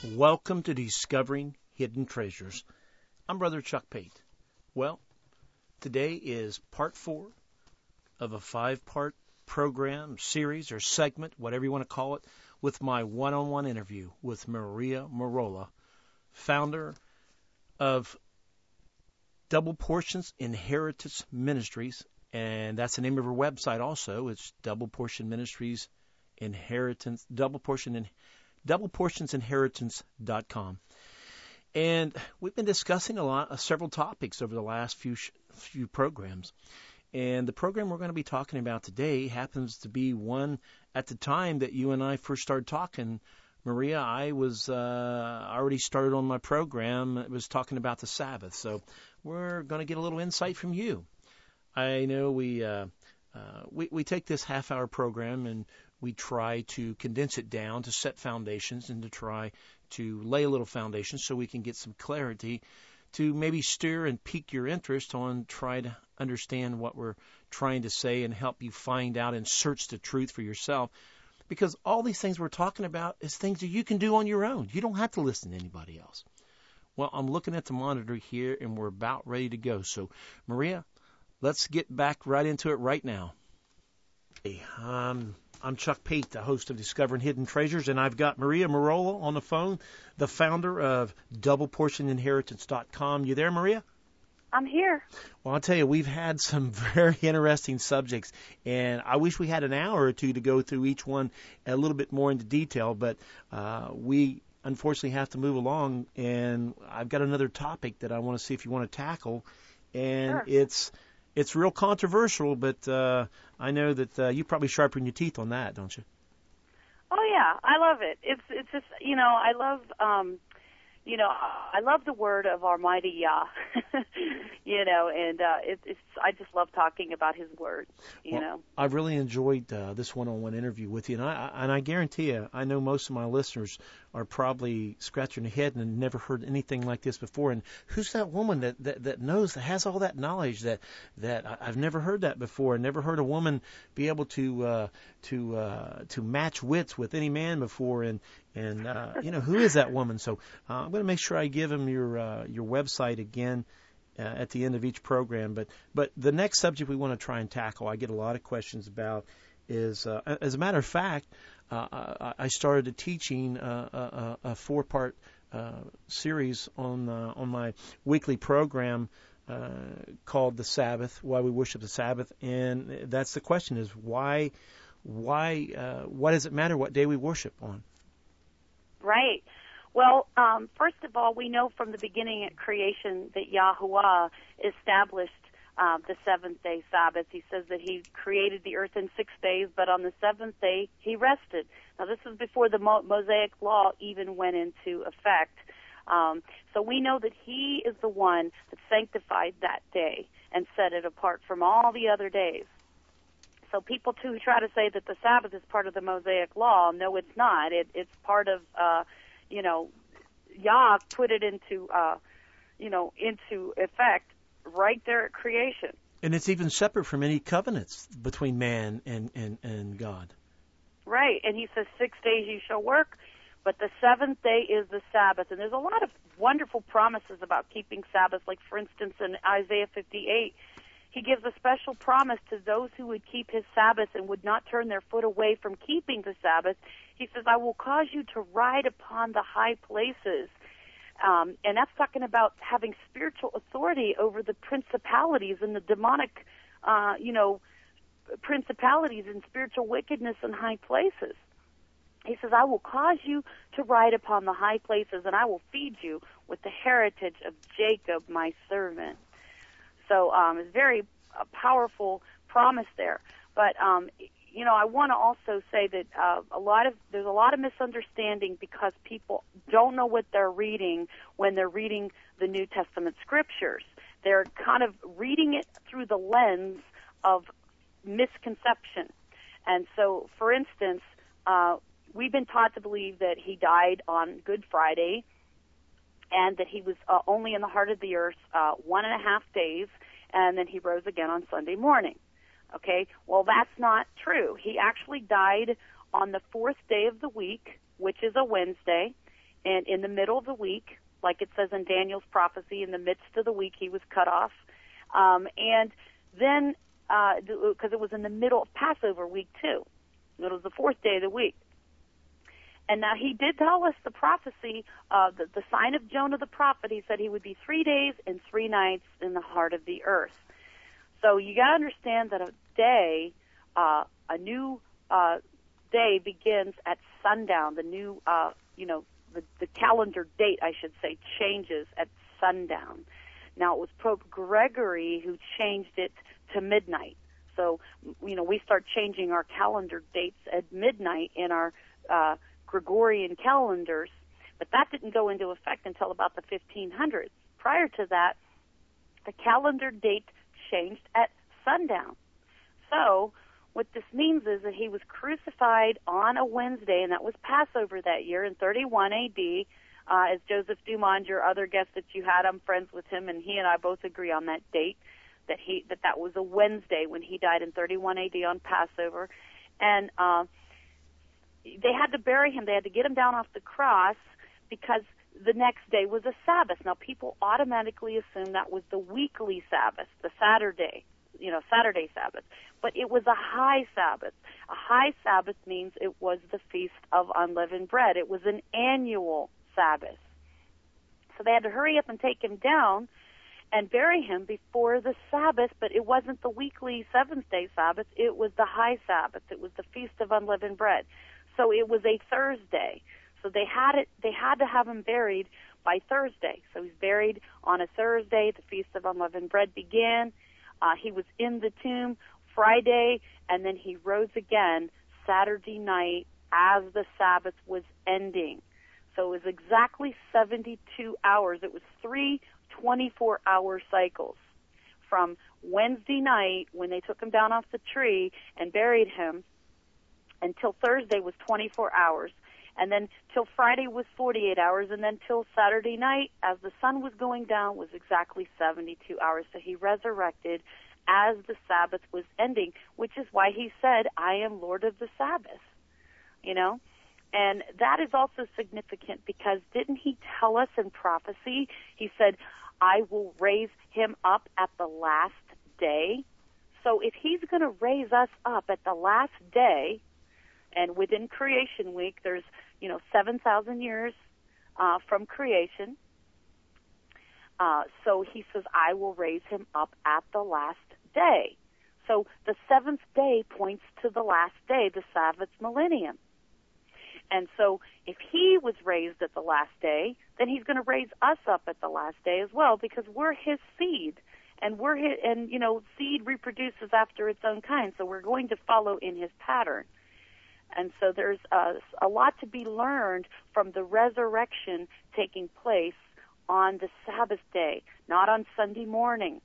Welcome to Discovering Hidden Treasures. I'm Brother Chuck Pate. Well, today is part 4 of a 5-part program, series, or segment, whatever you want to call it, with my one-on-one interview with Maria Merola, founder of Double Portions Inheritance Ministries, and that's the name of her website also. It's Double Portion Ministries Inheritance, doubleportionsinheritance.com. And we've been discussing several topics over the last few programs. And the program we're going to be talking about today happens to be one at the time that you and I first started talking. Maria, I was already started on my program. It was talking about the Sabbath. So we're going to get a little insight from you. I know we take this half-hour program and we try to condense it down to set foundations and to try to lay a little foundation so we can get some clarity to maybe stir and pique your interest on try to understand what we're trying to say and help you find out and search the truth for yourself. Because all these things we're talking about is things that you can do on your own. You don't have to listen to anybody else. Well, I'm looking at the monitor here and we're about ready to go. So, Maria, let's get back right into it right now. Hey, I'm Chuck Pate, the host of Discovering Hidden Treasures, and I've got Maria Merola on the phone, the founder of DoublePortionInheritance.com. You there, Maria? I'm here. Well, I'll tell you, we've had some very interesting subjects, and I wish we had an hour or two to go through each one a little bit more into detail, but we unfortunately have to move along, and I've got another topic that I want to see if you want to tackle, and Sure. It's real controversial, but I know that you probably sharpen your teeth on that, don't you? Oh yeah, I love it. It's just I love I love the word of Almighty Yah, and I just love talking about His word. I've really enjoyed this one-on-one interview with you, and I guarantee you, I know most of my listeners are probably scratching their head and never heard anything like this before. And who's that woman that knows, that has all that knowledge that I've never heard that before, and never heard a woman be able to match wits with any man before, and who is that woman? So I'm going to make sure I give him your website again at the end of each program. But the next subject we want to try and tackle, I get a lot of questions about, is as a matter of fact, I started a teaching a 4-part series on my weekly program called The Sabbath, Why We Worship the Sabbath, and that's the question: is why does it matter what day we worship on? Right. Well, first of all, we know from the beginning at creation that Yahuwah established the seventh-day Sabbath. He says that He created the earth in 6 days, but on the seventh day He rested. Now, this is before the Mosaic Law even went into effect. So we know that He is the one that sanctified that day and set it apart from all the other days. So people, too, who try to say that the Sabbath is part of the Mosaic Law, no, it's not. It's part of, Yah put it into effect right there at creation. And it's even separate from any covenants between man and God. Right, and He says 6 days you shall work, but the seventh day is the Sabbath. And there's a lot of wonderful promises about keeping Sabbath. Like, for instance, in Isaiah 58, He gives a special promise to those who would keep His Sabbath and would not turn their foot away from keeping the Sabbath. He says, I will cause you to ride upon the high places. And that's talking about having spiritual authority over the principalities and the demonic, principalities and spiritual wickedness in high places. He says, I will cause you to ride upon the high places, and I will feed you with the heritage of Jacob, my servant. So it's very powerful promise there. But, I want to also say that there's a lot of misunderstanding because people don't know what they're reading when they're reading the New Testament scriptures. They're kind of reading it through the lens of misconception. And so, for instance, we've been taught to believe that He died on Good Friday and that He was only in the heart of the earth 1.5 days, and then He rose again on Sunday morning. Okay, well, that's not true. He actually died on the 4th day of the week, which is a Wednesday, and in the middle of the week, like it says in Daniel's prophecy, in the midst of the week he was cut off. And then, because it was in the middle of Passover week too. It was the fourth day of the week. And now he did tell us the prophecy, the sign of Jonah the prophet. He said he would be 3 days and 3 nights in the heart of the earth. So you got to understand that a day, a new day begins at sundown. The new, the calendar date, I should say, changes at sundown. Now, it was Pope Gregory who changed it to midnight. So, we start changing our calendar dates at midnight in our Gregorian calendars, but that didn't go into effect until about the 1500s. Prior to that, the calendar date changed at sundown. So what this means is that he was crucified on a Wednesday, and that was Passover that year in 31 A.D., as Joseph Dumond, your other guest that you had, I'm friends with him, and he and I both agree on that date, that was a Wednesday when he died in 31 A.D. on Passover. And they had to bury him. They had to get him down off the cross because the next day was a Sabbath. Now, people automatically assume that was the weekly Sabbath, the Saturday Sabbath. But it was a high Sabbath. A high Sabbath means it was the Feast of Unleavened Bread. It was an annual Sabbath. So they had to hurry up and take him down and bury him before the Sabbath, but it wasn't the weekly seventh-day Sabbath. It was the high Sabbath. It was the Feast of Unleavened Bread. So it was a Thursday. So they had to have him buried by Thursday. So he's buried on a Thursday. The Feast of Unleavened Bread began. He was in the tomb Friday, and then he rose again Saturday night as the Sabbath was ending. So it was exactly 72 hours. It was 3 24-hour cycles from Wednesday night when they took him down off the tree and buried him until Thursday was 24 hours. And then till Friday was 48 hours, and then till Saturday night, as the sun was going down, was exactly 72 hours. So he resurrected as the Sabbath was ending, which is why he said, I am Lord of the Sabbath, And that is also significant because didn't he tell us in prophecy, he said, I will raise him up at the last day. So if he's going to raise us up at the last day, and within creation week, there's, 7,000 years from creation. So he says, I will raise him up at the last day. So the seventh day points to the last day, the Sabbath millennium. And so if he was raised at the last day, then he's going to raise us up at the last day as well, because we're his seed. And seed reproduces after its own kind, so we're going to follow in his pattern. And so there's a lot to be learned from the resurrection taking place on the Sabbath day, not on Sunday morning.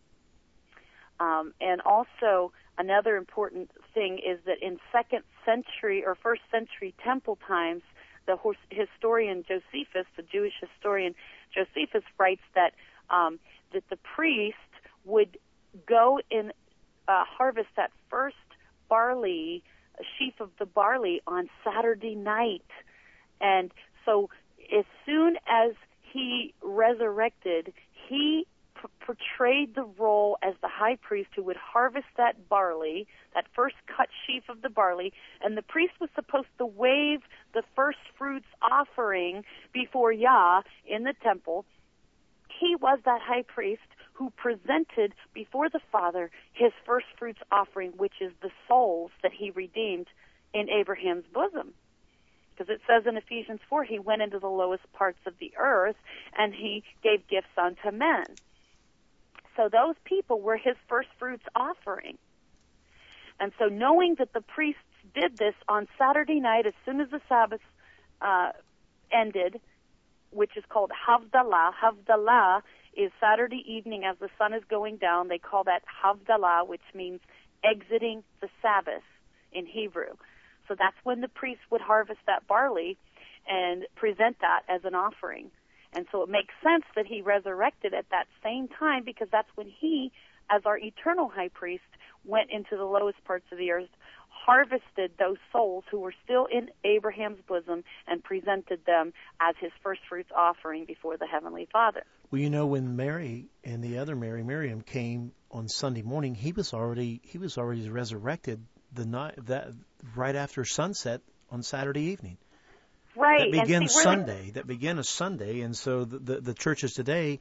And also another important thing is that in 2nd century or 1st century temple times, the historian Josephus, the Jewish historian Josephus, writes that the priest would go and harvest that first barley, a sheaf of the barley, on Saturday night. And so as soon as he resurrected, he portrayed the role as the high priest who would harvest that barley, that first cut sheaf of the barley, and the priest was supposed to wave the first fruits offering before Yah in the temple. He was that high priest who presented before the Father his first fruits offering, which is the souls that he redeemed in Abraham's bosom. Because it says in Ephesians 4, he went into the lowest parts of the earth and he gave gifts unto men. So those people were his first fruits offering. And so knowing that the priests did this on Saturday night as soon as the Sabbath ended, which is called Havdalah. Havdalah is Saturday evening as the sun is going down. They call that Havdalah, which means exiting the Sabbath in Hebrew. So that's when the priest would harvest that barley and present that as an offering. And so it makes sense that he resurrected at that same time, because that's when he, as our eternal high priest, went into the lowest parts of the earth, harvested those souls who were still in Abraham's bosom and presented them as his first fruits offering before the Heavenly Father. Well, when Mary and the other Mary, Miriam, came on Sunday morning, he was already resurrected the night that right after sunset on Saturday evening. Right. That began Sunday. That began a Sunday, and so the churches today,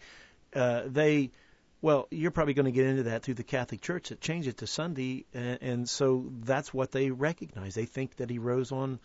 you're probably going to get into that through the Catholic Church that changed it to Sunday, and so that's what they recognize. They think that he rose on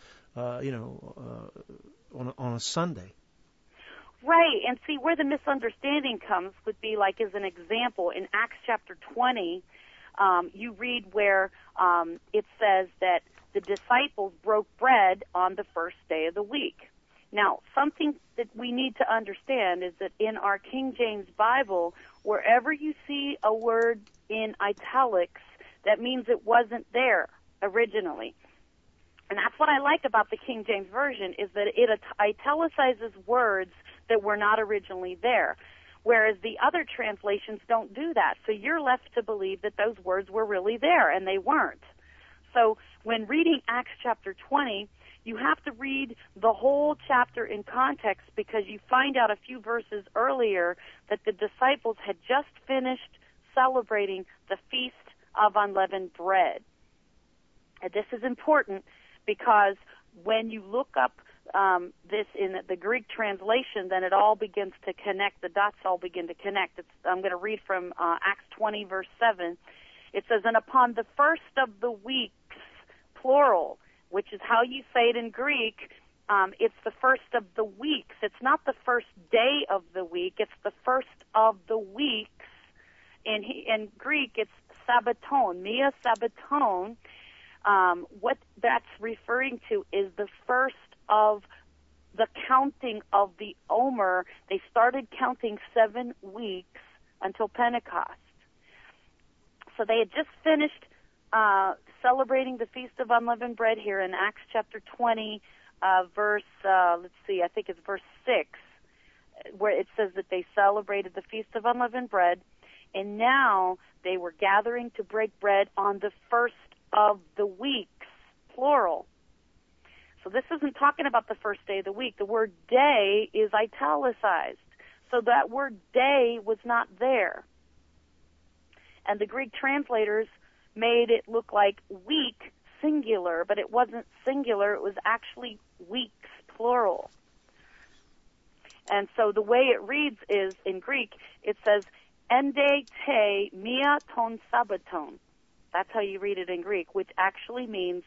a Sunday. Right, and see where the misunderstanding comes would be like as an example in Acts chapter 20, you read where it says that the disciples broke bread on the first day of the week. Now, something that we need to understand is that in our King James Bible, wherever you see a word in italics, that means it wasn't there originally. And that's what I like about the King James Version is that it italicizes words that were not originally there, whereas the other translations don't do that. So you're left to believe that those words were really there, and they weren't. So when reading Acts chapter 20, you have to read the whole chapter in context because you find out a few verses earlier that the disciples had just finished celebrating the Feast of Unleavened Bread. And this is important because when you look up this in the Greek translation, then it all begins to connect. The dots all begin to connect. I'm going to read from Acts 20, verse 7. It says, "And upon the first of the weeks," plural, which is how you say it in Greek, it's the first of the weeks. It's not the first day of the week. It's the first of the weeks. In Greek, it's Sabbaton, Mia Sabbaton. What that's referring to is the first of the counting of the Omer. They started counting 7 weeks until Pentecost. So they had just finished celebrating the Feast of Unleavened Bread here in Acts chapter 20, verse, I think it's verse 6, where it says that they celebrated the Feast of Unleavened Bread, and now they were gathering to break bread on the first of the weeks, plural. So this isn't talking about the first day of the week. The word day is italicized. So that word day was not there. And the Greek translators made it look like week, singular, but it wasn't singular. It was actually weeks, plural. And so the way it reads is, in Greek, it says, ende te mia ton sabbaton. That's how you read it in Greek, which actually means,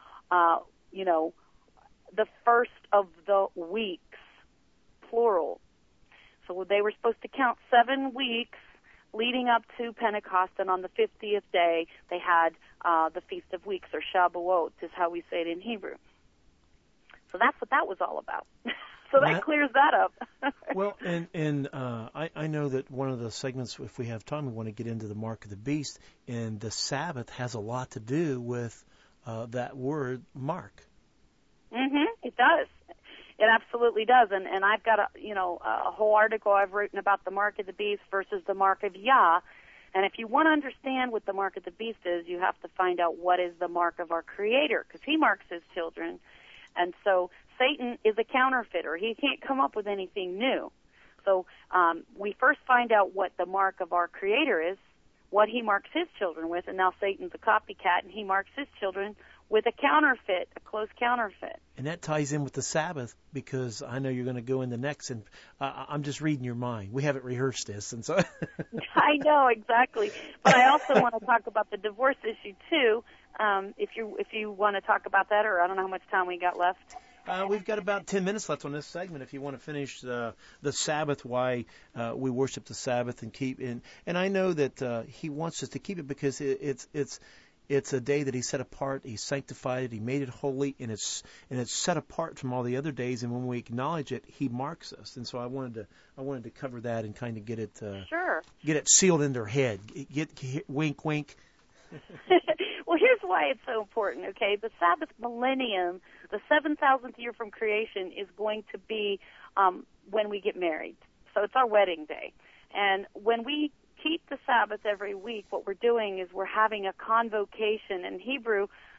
the first of the weeks, plural. So they were supposed to count 7 weeks leading up to Pentecost, and on the 50th day, they had the Feast of Weeks, or Shavuot, is how we say it in Hebrew. So that's what that was all about. So that clears that up. Well, and I know that one of the segments, if we have time, we want to get into the mark of the beast, and the Sabbath has a lot to do with that word, mark. It does. It absolutely does. And I've got a whole article I've written about the mark of the beast versus the mark of Yah. And if you want to understand what the mark of the beast is, you have to find out what is the mark of our Creator, because he marks his children. And so Satan is a counterfeiter. He can't come up with anything new. So we first find out what the mark of our Creator is, what he marks his children with, and now Satan's a copycat, and he marks his children with a counterfeit, a close counterfeit. And that ties in with the Sabbath, because I know you're going to go in the next, and I'm just reading your mind. We haven't rehearsed this, and so I know exactly. But I also want to talk about the divorce issue too. If you want to talk about that, or I don't know how much time we got left. We've got about 10 minutes left on this segment. If you want to finish the Sabbath, why we worship the Sabbath and keep in, and I know that he wants us to keep it because it's a day that he set apart, he sanctified it, he made it holy, and it's set apart from all the other days. And when we acknowledge it, he marks us. And so I wanted to cover that and kind of get it get it sealed in their head. Get wink, wink. Well, here's why it's so important. Okay, the Sabbath millennium, the 7,000th year from creation, is going to be when we get married. So it's our wedding day, and when we keep the Sabbath every week, what we're doing is we're having a convocation. In Hebrew,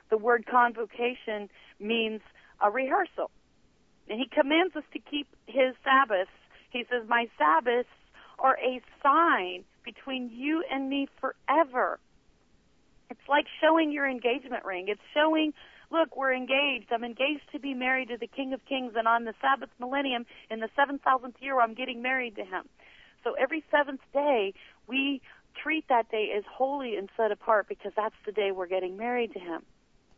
the word convocation means a rehearsal. And he commands us to keep his Sabbaths. He says, my Sabbaths are a sign between you and me forever. It's like showing your engagement ring. It's showing, look, we're engaged. I'm engaged to be married to the King of Kings, and on the Sabbath millennium, in the 7,000th year, I'm getting married to him. So every seventh day, we treat that day as holy and set apart because that's the day we're getting married to him.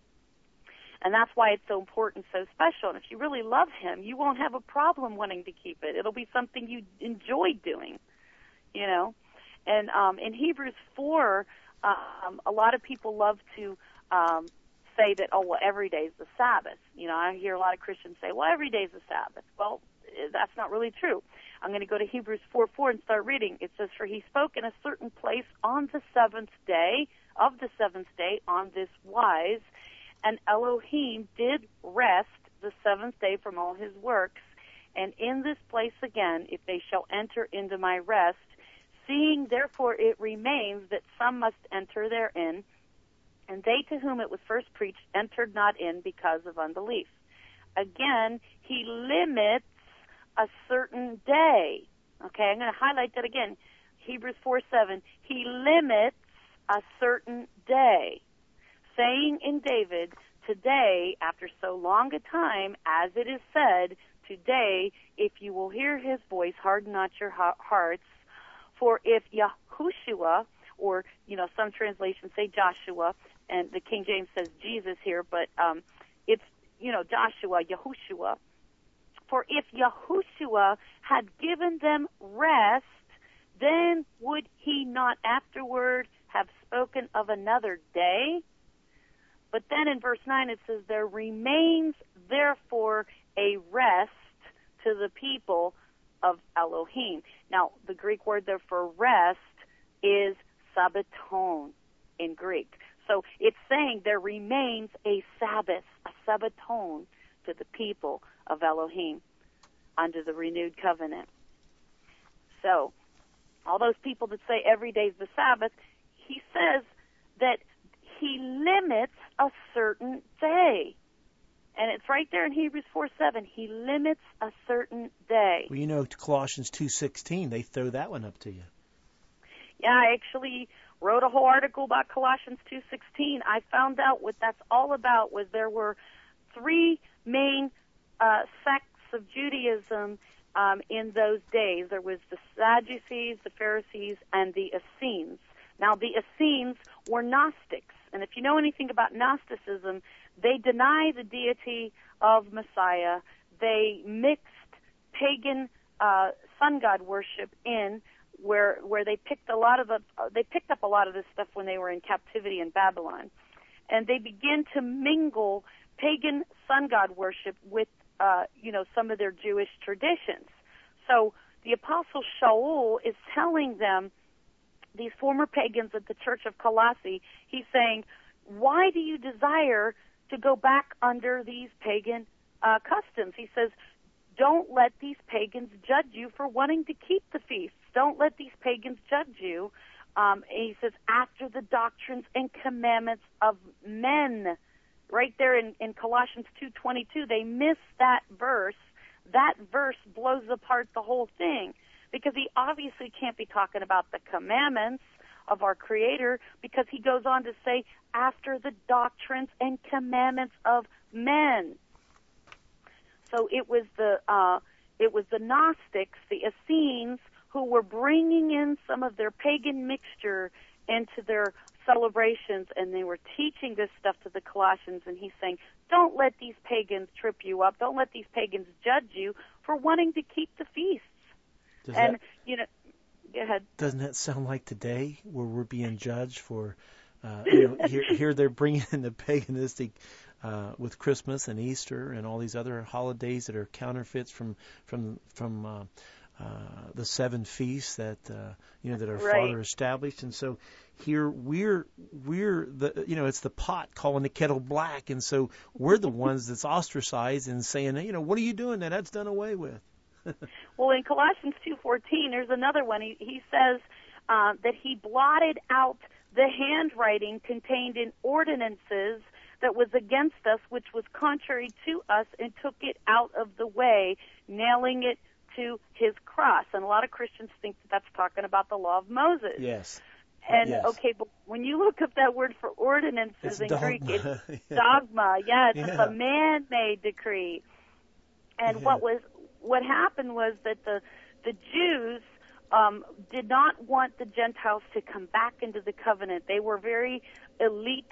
And that's why it's so important, so special. And if you really love him, you won't have a problem wanting to keep it. It'll be something you enjoy doing, you know. And in Hebrews 4, a lot of people love to say that, oh, well, every day is the Sabbath. You know, I hear a lot of Christians say, well, every day is the Sabbath. Well, that's not really true. I'm going to go to Hebrews 4:4 and start reading. It says, for he spoke in a certain place on the seventh day, of the seventh day, on this wise, and Elohim did rest the seventh day from all his works. And in this place again, if they shall enter into my rest, seeing therefore it remains that some must enter therein, and they to whom it was first preached entered not in because of unbelief. Again, he limits a certain day. Okay, I'm going to highlight that again. Hebrews 4:7. He limits a certain day, saying in David, today, after so long a time, as it is said, today, if you will hear his voice, harden not your hearts. For if Yahushua, or, you know, some translations say Joshua, and the King James says Jesus here, but it's, you know, Joshua, Yahushua. For if Yahushua had given them rest, then would he not afterward have spoken of another day? But then in verse 9 it says, there remains therefore a rest to the people of Elohim. Now, the Greek word there for rest is sabbaton in Greek. So it's saying there remains a Sabbath, a sabbaton to the people of Elohim under the renewed covenant. So all those people that say every day is the Sabbath, he says that he limits a certain day. And it's right there in Hebrews 4:7. He limits a certain day. Well, you know, Colossians 2:16, they throw that one up to you. Yeah, I actually wrote a whole article about Colossians 2:16. I found out what that's all about was there were three main sects of Judaism in those days. There was the Sadducees, the Pharisees, and the Essenes. Now, the Essenes were Gnostics. And if you know anything about Gnosticism, they deny the deity of Messiah. They mixed pagan sun god worship in where they picked up a lot of this stuff when they were in captivity in Babylon. And they begin to mingle pagan sun god worship with some of their Jewish traditions. So the Apostle Shaul is telling them, these former pagans at the Church of Colossae, he's saying, why do you desire to go back under these pagan customs? He says, don't let these pagans judge you for wanting to keep the feasts. Don't let these pagans judge you. And he says, after the doctrines and commandments of men. Right there in Colossians 2:22, they miss that verse. That verse blows apart the whole thing, because he obviously can't be talking about the commandments of our Creator, because he goes on to say, after the doctrines and commandments of men. So it was the Gnostics, the Essenes, who were bringing in some of their pagan mixture into their celebrations, and they were teaching this stuff to the Colossians, and he's saying, don't let these pagans trip you up. Don't let these pagans judge you for wanting to keep the feasts. Go ahead. Doesn't that sound like today, where we're being judged for, here they're bringing in the paganistic with Christmas and Easter and all these other holidays that are counterfeits from the seven feasts that that our right. Father established. And so here we're the it's the pot calling the kettle black, and so we're the ones that's ostracized and saying, what are you doing? That's done away with. Well, in Colossians 2:14, there's another one. He says that he blotted out the handwriting contained in ordinances that was against us, which was contrary to us, and took it out of the way, nailing it to his cross. And a lot of Christians think that that's talking about the law of Moses. Yes. And, yes. okay, but when you look up that word for ordinances it's in dogma. Greek, it's dogma. Yes, it's a man-made decree. And what happened was that the Jews did not want the Gentiles to come back into the covenant. They were very elitist,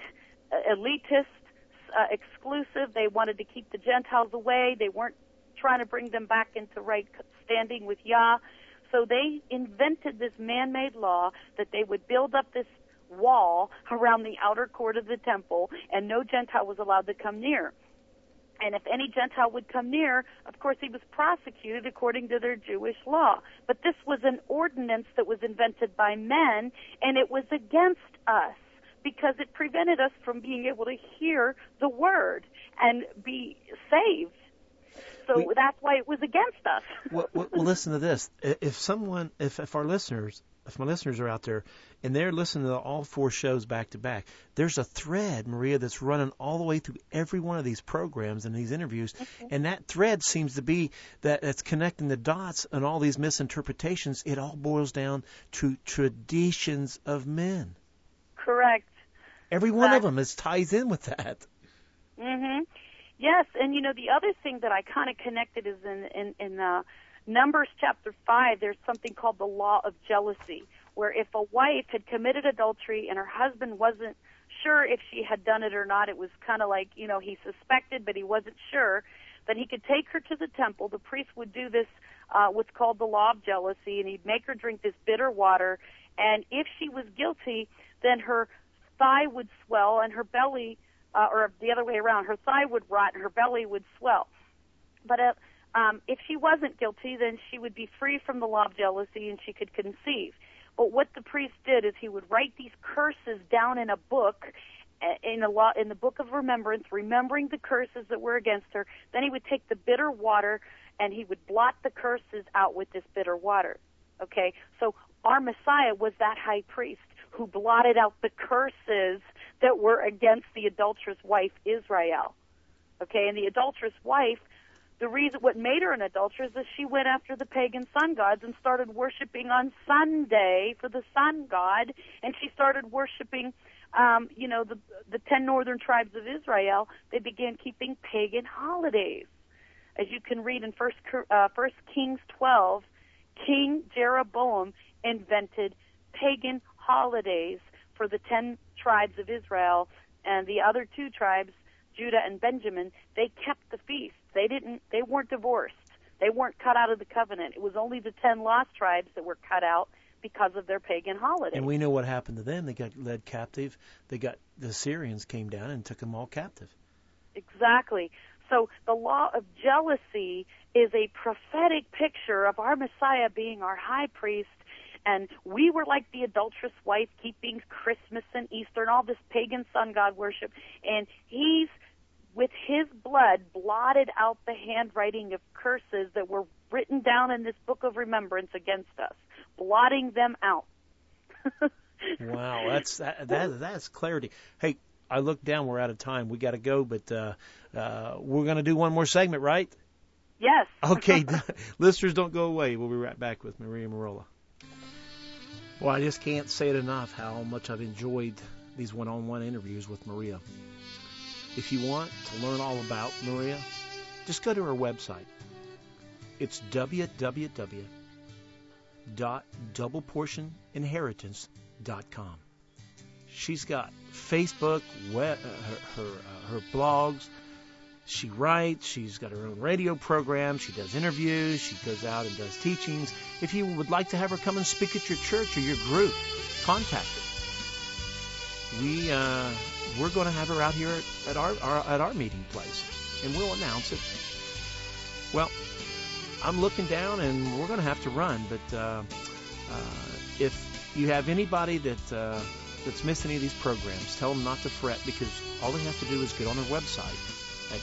exclusive. They wanted to keep the Gentiles away. They weren't trying to bring them back into right standing with Yah. So they invented this man-made law that they would build up this wall around the outer court of the temple, and no Gentile was allowed to come near. And if any Gentile would come near, of course he was prosecuted according to their Jewish law. But this was an ordinance that was invented by men, and it was against us because it prevented us from being able to hear the word and be saved. So that's why it was against us. well, listen to this. If my listeners are out there and they're listening to all 4 shows back to back, there's a thread, Maria, that's running all the way through every one of these programs and these interviews, and that thread seems to be that's connecting the dots and all these misinterpretations. It all boils down to traditions of men. Correct. Every one of them ties in with that. Mm-hmm. Yes, and the other thing that I kind of connected is in Numbers chapter 5, there's something called the law of jealousy, where if a wife had committed adultery and her husband wasn't sure if she had done it or not, it was kind of like, he suspected, but he wasn't sure, then he could take her to the temple. The priest would do this, what's called the law of jealousy, and he'd make her drink this bitter water, and if she was guilty, then her thigh would swell and her belly, or the other way around, her thigh would rot and her belly would swell. But if she wasn't guilty, then she would be free from the law of jealousy and she could conceive. But what the priest did is he would write these curses down in a book, in the book of remembrance, remembering the curses that were against her. Then he would take the bitter water and he would blot the curses out with this bitter water. Okay, so our Messiah was that high priest who blotted out the curses that were against the adulterous wife Israel. Okay, and the adulterous wife, what made her an adulteress is she went after the pagan sun gods and started worshiping on Sunday for the sun god, and she started worshiping, the 10 northern tribes of Israel. They began keeping pagan holidays. As you can read in 1 Kings 12, King Jeroboam invented pagan holidays for the 10 tribes of Israel, and the other 2 tribes, Judah and Benjamin, they kept the feast. They weren't divorced. They weren't cut out of the covenant. It was only the 10 lost tribes that were cut out because of their pagan holidays. And we know what happened to them. They got led captive. The Assyrians came down and took them all captive. Exactly. So the law of jealousy is a prophetic picture of our Messiah being our high priest, and we were like the adulterous wife keeping Christmas and Easter and all this pagan sun god worship, and he's, with his blood, blotted out the handwriting of curses that were written down in this book of remembrance against us, blotting them out. Wow, that's clarity. Hey, I looked down, we're out of time. We got to go, but we're going to do one more segment, right? Yes. Okay, listeners, don't go away. We'll be right back with Maria Merola. Well, I just can't say it enough how much I've enjoyed these one-on-one interviews with Maria. If you want to learn all about Maria, just go to her website. It's www.doubleportioninheritance.com. She's got Facebook, her blogs. She writes. She's got her own radio program. She does interviews. She goes out and does teachings. If you would like to have her come and speak at your church or your group, contact her. We're going to have her out here at our meeting place, and we'll announce it. Well, I'm looking down, and we're going to have to run. But if you have anybody that's missed any of these programs, tell them not to fret, because all they have to do is get on our website at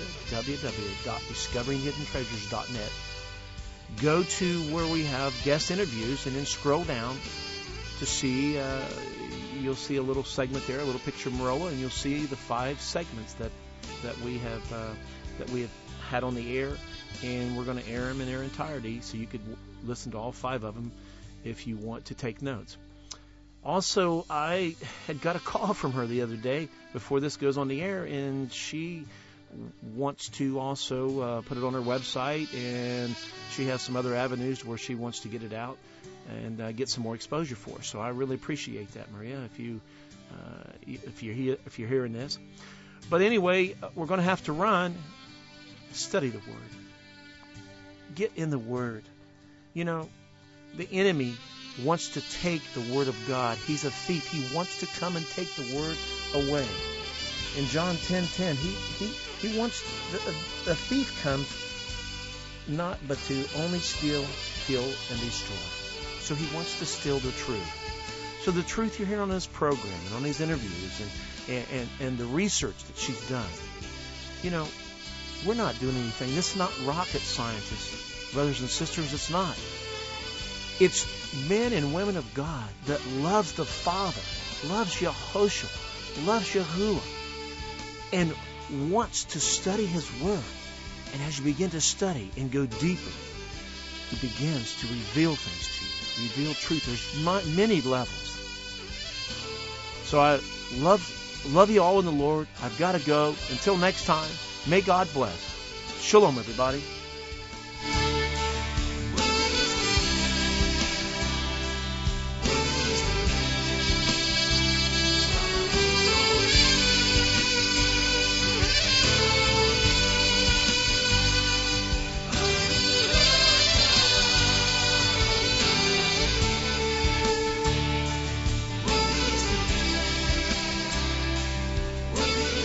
www.discoveringhidden-treasures.net. Go to where we have guest interviews, and then scroll down to see you'll see a little segment there, a little picture of Marola, and you'll see the 5 segments that we have had on the air, and we're going to air them in their entirety, so you could listen to all 5 of them if you want to take notes. Also, I had got a call from her the other day before this goes on the air, and she wants to also put it on her website, and she has some other avenues where she wants to get it out and get some more exposure for us. So I really appreciate that, Maria, if you're hearing this. But anyway, we're going to have to run. Study the Word. Get in the Word. You know, the enemy wants to take the Word of God. He's a thief. He wants to come and take the Word away. In John 10:10, he wants the thief comes not but to only steal, kill, and destroy. So he wants to steal the truth. So the truth you're hearing on this program and on these interviews and the research that she's done, you know, we're not doing anything. This is not rocket scientists, brothers and sisters. It's not. It's men and women of God that loves the Father, loves Yehoshua, loves Yahuwah, and wants to study His Word. And as you begin to study and go deeper, He begins to reveal things to you, reveal truth. There's many levels. So I love you all in the Lord. I've got to go. Until next time, may God bless. Shalom, everybody.